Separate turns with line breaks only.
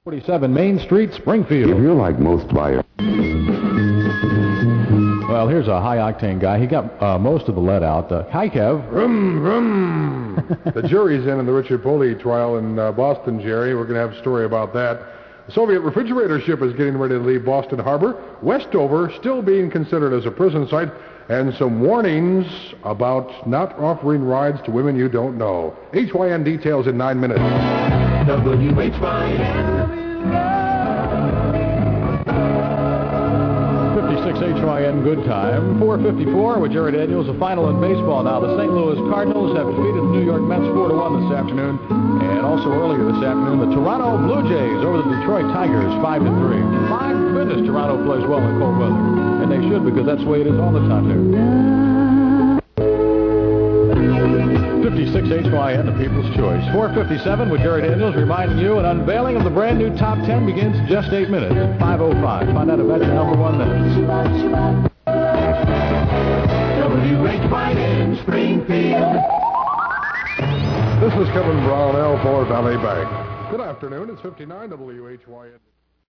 47 Main Street, Springfield.
If you're like most buyers.
Well, here's a high-octane guy. He got most of the lead out. Hi, Kev.
Vroom, vroom. The jury's in the Richard Poley trial in Boston, Jerry. We're going to have a story about that. The Soviet refrigerator ship is getting ready to leave Boston Harbor. Westover still being considered as a prison site. And some warnings about not offering rides to women you don't know. HYN details in 9 minutes.
WHYN.
56 HYN good time. 4:54 with Jerry Daniels. The final in baseball now. The St. Louis Cardinals have defeated the New York Mets 4-1 this afternoon. And also earlier this afternoon, the Toronto Blue Jays over the Detroit Tigers 5-3. My goodness, Toronto plays well in cold weather. And they should, because that's the way it is all the time here. 56 HYN, the People's Choice. 4:57 with Jerry Daniels reminding you an unveiling of the brand new Top 10 begins in just 8 minutes. 5:05. Find out about your number one minutes.
WHYN Springfield.
This is Kevin Brownell for Valley Bank. Good afternoon. It's 59 WHYN.